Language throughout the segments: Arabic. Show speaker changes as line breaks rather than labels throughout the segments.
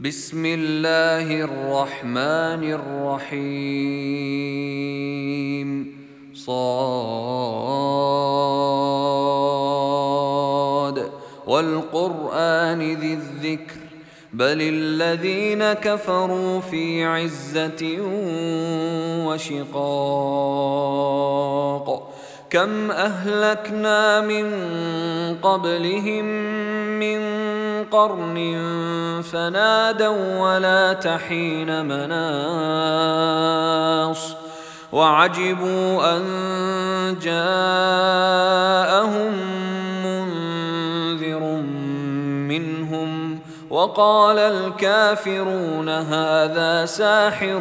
بسم الله الرحمن الرحيم صاد والقرآن ذي الذكر بل الذين كفروا في عزة وشقاق كم أهلكنا من قبلهم من قرن فنادوا ولا تحين مناص وعجبوا أن جاءهم منذر منهم وقال الكافرون هذا ساحر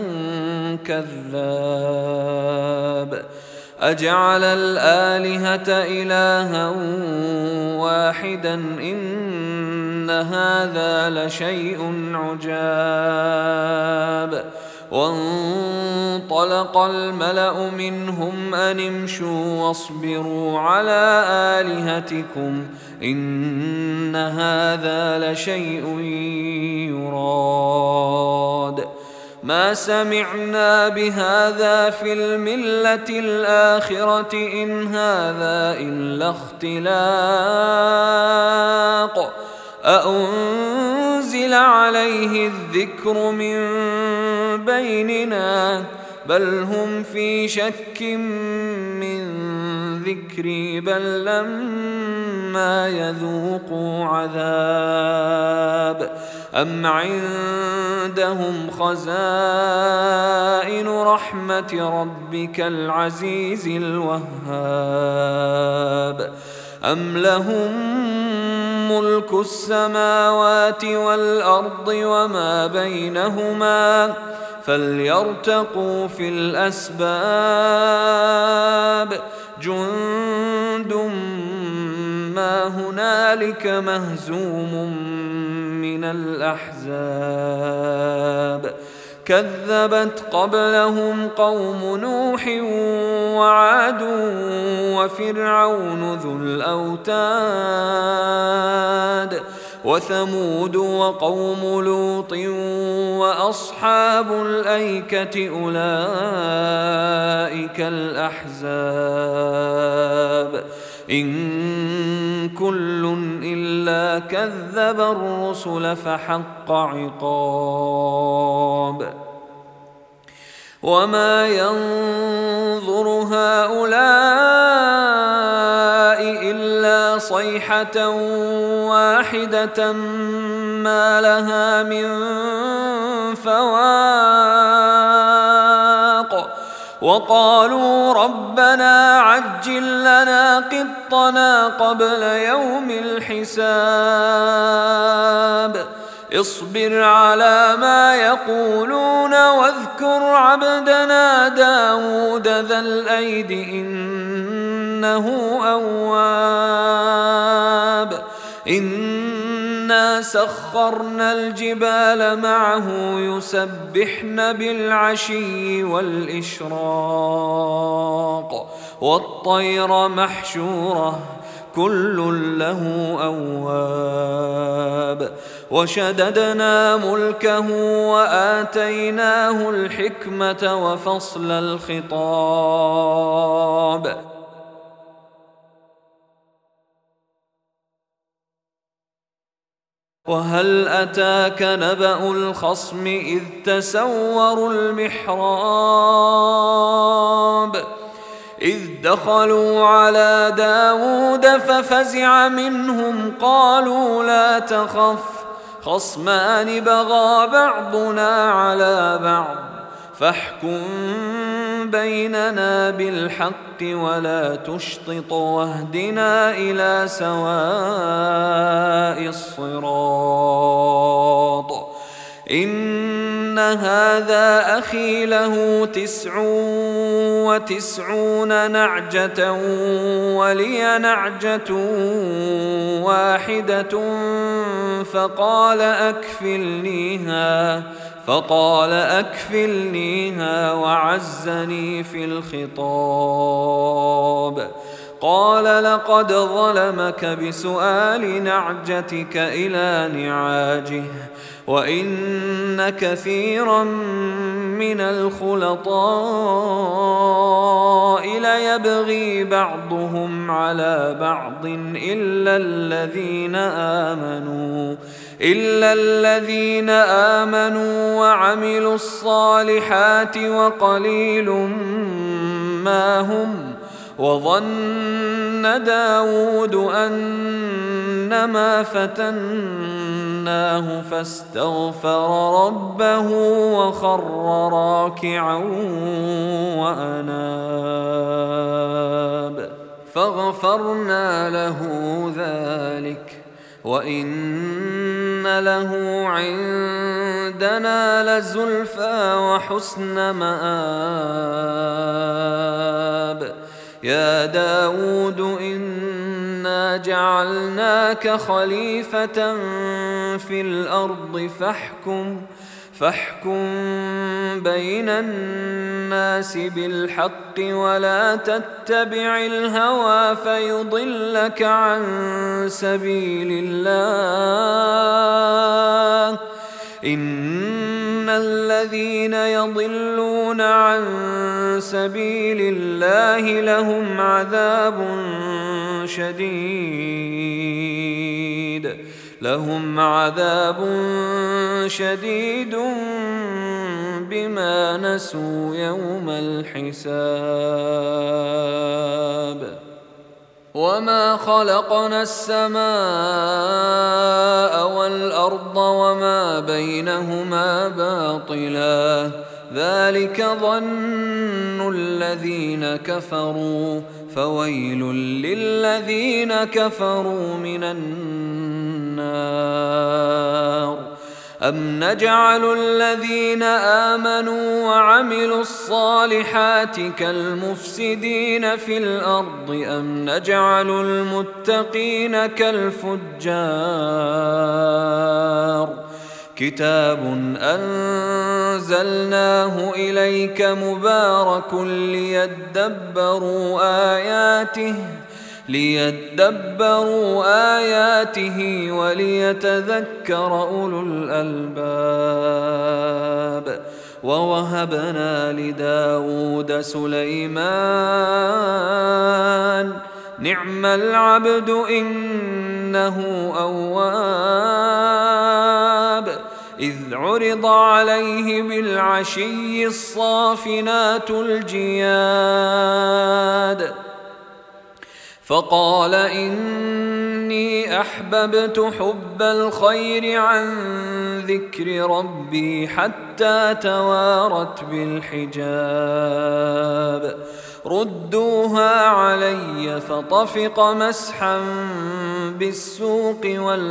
كذاب أجعل الآلهة إلها واحدا إن هذا لشيء عجاب وانطلق الملأ منهم أن امشوا واصبروا على آلهتكم إن هذا لشيء يراد ما سمعنا بهذا في الملة الآخرة إن هذا إلا اختلاق أأنزل عليه الذكر من بيننا بل هم في شك من ذكري بل لما يذوقوا عذاب أم عندهم خزائن رحمة ربك العزيز الوهاب أم لهم ملك السماوات والأرض وما بينهما فليرتقوا في الأسباب جند ما هنالك مهزوم من الأحزاب كذبت قبلهم قوم نوح وعاد وفرعون ذو الأوتاد وثمود وقوم لوط وأصحاب الأيكة أولئك الأحزاب إن كل إلا كذب الرسل فحق عقاب وما ينظر هؤلاء إلا صيحة واحدة ما لها من فواق وقالوا ربنا عجل لنا قطنا قبل يوم الحساب اصبر على ما يقولون واذكر عبدنا داود ذا الأيد إنه أواب إنا سخرنا الجبال معه يسبحن بالعشي والإشراق والطير محشورة كل له أواب وشددنا ملكه وآتيناه الحكمة وفصل الخطاب وهل أتاك نبأ الخصم إذ تسوروا المحراب إذ دخلوا على داود ففزع منهم قالوا لا تخف خصمان بغى بعضنا على بعض فاحكم بيننا بالحق ولا تشطط واهدنا إلى سواء الصراط إن هذا أخي له 99 نعجة ولي نعجة واحدة فقال أكفلنيها وعزني في الخطاب قال لقد ظلمك بسؤال نعجتك إلى نعاجه وإن كثيرا من الخلطاء ليبغي بعضهم على بعض إلا الذين آمنوا وعملوا الصالحات وقليل ما هم. وظن داود أنما فتناه فاستغفر ربه وخر راكعا وأناب فغفرنا له ذلك وإن له عندنا لزلفى وحسن مآب. يا داود إنا جعلناك خليفة في الأرض فاحكم بين الناس بالحق ولا تتبع الهوى فيضلك عن سبيل الله. إن الذين يضلون عن سبيل الله لهم عذاب شديد بما نسوا يوم الحساب. وما خلقنا السماء والأرض وما بينهما باطلا ذلك ظن الذين كفروا فويل للذين كفروا من النار. أم نجعل الذين آمنوا وعملوا الصالحات كالمفسدين في الأرض أم نجعل المتقين كالفجار. كتاب أنزلناه إليك مبارك ليدبروا آياته وليتذكر أولو الألباب. ووهبنا لداود سليمان نعم العبد إنه أواب. إذ عرض عليه بالعشي الصافنات الجياد فقال إني أحببت حب الخير عن ذكر ربي حتى توارت بالحجاب. ردوها علي فطفق مسحا بالسوق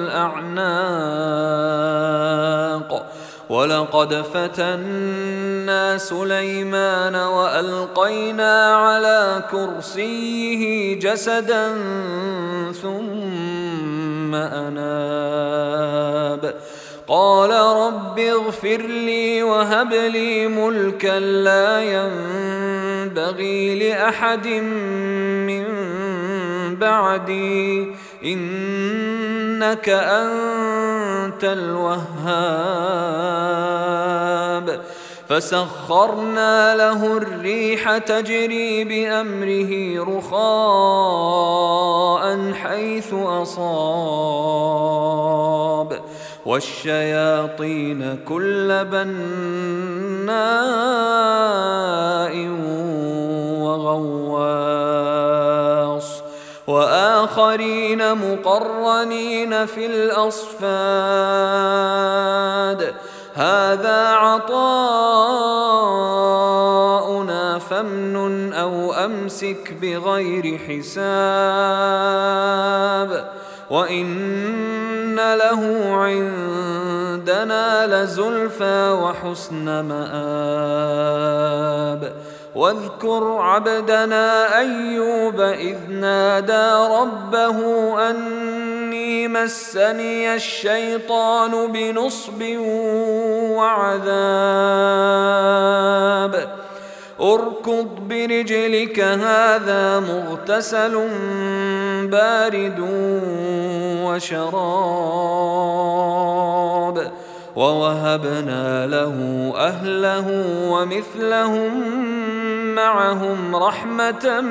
والأعناق. ولقد فتنا سليمان وألقينا على كرسيه جسدا ثم أناب. قال رب اغفر لي وهب لي ملكا لا ينبغي لأحد من بعدي إنك أنت الوهاب. فسخرنا له الريح تجري بأمره رخاء حيث أصاب والشياطين كل بناء وغواص وآخرين مقرنين في الأصفاد. هذا عطاؤنا فامنن أو أمسك بغير حساب. وإن له عندنا لزلفى وحسن مآب. واذكر عبدنا أيوب إذ نادى ربه أني مسني الشيطان بنصب وعذاب. اركض برجلك هذا مغتسل بارد وشراب. ووهبنا له أهله ومثلهم معهم رحمة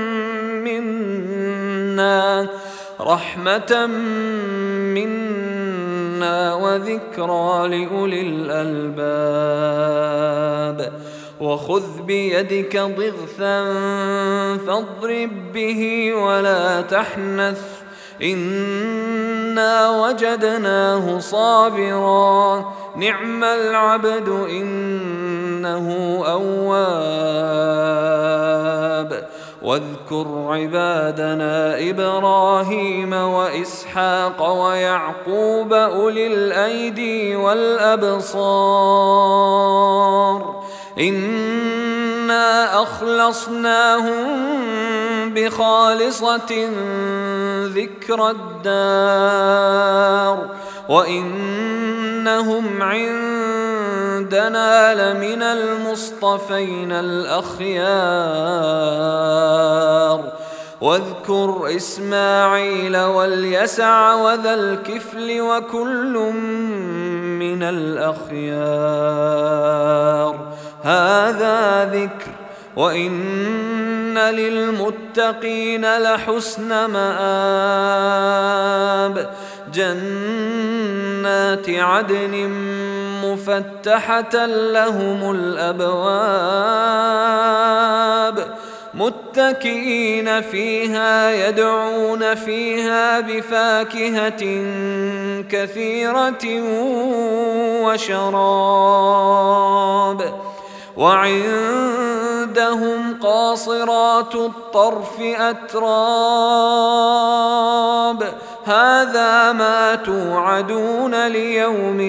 منا وذكرى لأولي الألباب. وخذ بيدك ضغثا فاضرب به ولا تحنث إنا وجدناه صابرا نعم العبد إنه أواب. واذكر عبادنا إبراهيم وإسحاق ويعقوب أولي الأيدي والأبصار إنا أخلصناهم بخالصة ذكر الدار وإنهم عندنا لمن المصطفين الأخيار. واذكر إسماعيل واليسع وذا الكفل وكل من الأخيار هذا ذكر وإن للمتقين لحسن مآب. جنات عدن مفتحة لهم الأبواب متكئين فيها يدعون فيها بفاكهة كثيرة وشراب. وعندهم قاصرات الطرف أتراب هذا ما توعدون ليوم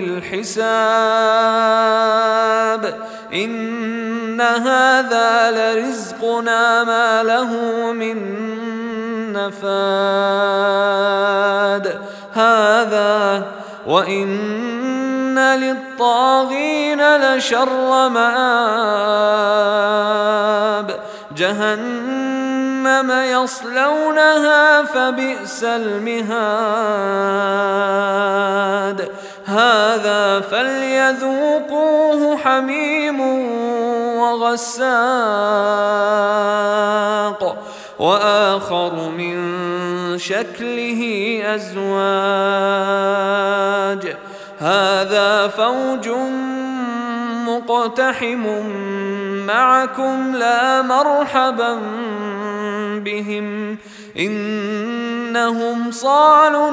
الحساب إن هذا لرزقنا ما له من نفاد. هذا وإن للطاغين لشر مآب جهنم يصلونها فبئس المهاد. هذا فليذوقوه حميم وغساق وآخر من شكله أزواج هذا فوج مقتحم معكم لا مرحبا بهم إنهم صالوا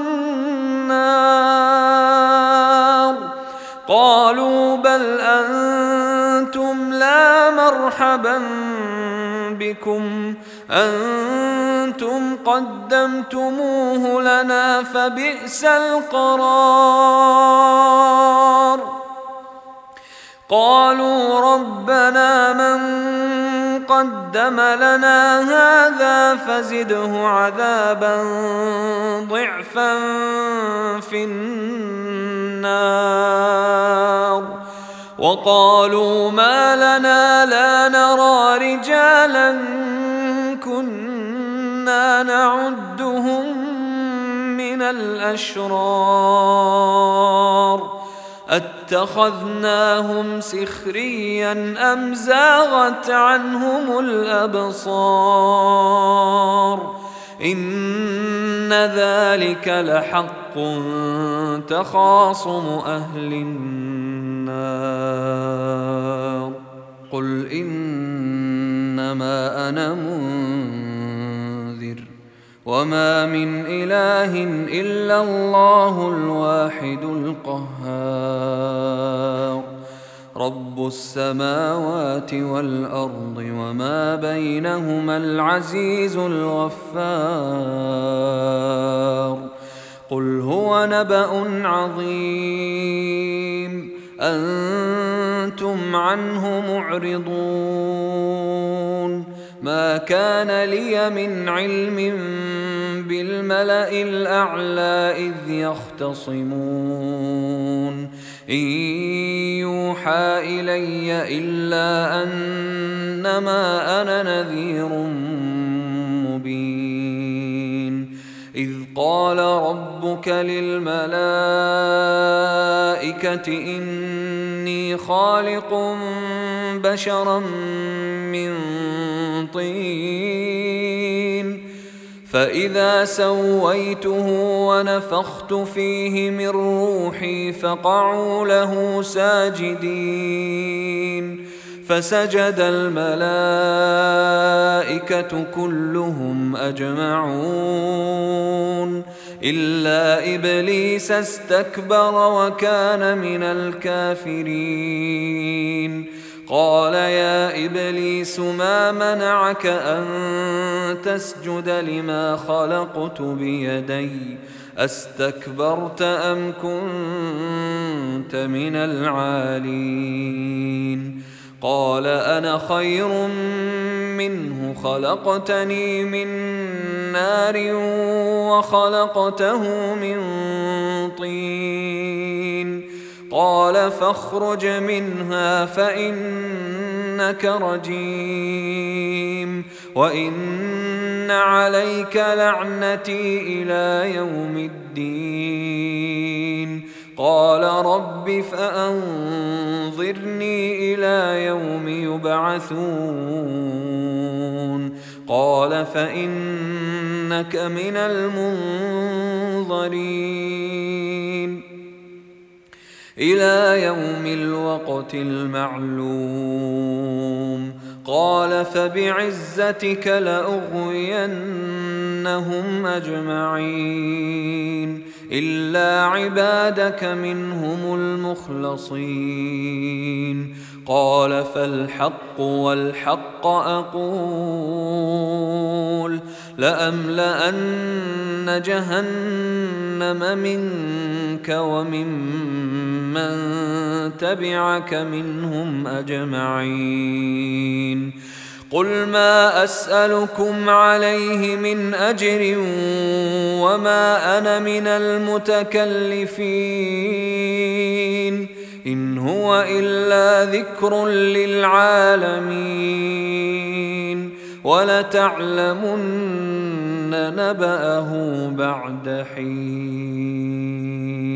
النار. قالوا بل أنتم لا مرحبا بكم أنتم قدمتموه لنا فبئس القرار. قالوا ربنا من قدم لنا هذا فزده عذابا ضعفا في النار. وقالوا ما لنا لا نرى رجالا كنا نعدهم من الأشرار أتخذناهم سخريا أم زاغت عنهم الأبصار إن ذلك لحق تخاصم أهل النار. قل إنما أنا منذر وما من إله إلا الله الواحد القهار رب السماوات والأرض وما بينهما العزيز الغفار. قل هو نبأ عظيم أنتم عنه معرضون. ما كان لي من علم بالملأ الأعلى إذ يختصمون إن يوحى إلي إلا أنما أنا نذير مبين. إذ قال ربك للملائكة إني خالق بشرا من طين فإذا سويته ونفخت فيه من روحي فقعوا له ساجدين فسجد الملائكة كلهم أجمعون إلا إبليس استكبر وكان من الكافرين قال يا إبليس ما منعك أن تسجد لما خلقت بيدي أستكبرت أم كنت من العالين قال أنا خير منه خلقتني من نار وخلقته من طين قال فاخرج منها فإنك رجيم وإن عليك لعنتي إلى يوم الدين قال رب فأنظرني إلى يوم يبعثون قال فإنك من المنظرين إلى يوم الوقت المعلوم قال فبعزتك لأغوينهم أجمعين إلا عبادك منهم المخلصين قال فالحق والحق أقول لأملأن جهنم منك وممن تبعك منهم أجمعين قل ما أسألكم عليه من أجر وما أنا من المتكلفين إن هو إلا ذكر للعالمين ولتعلمن نبأه بعد حين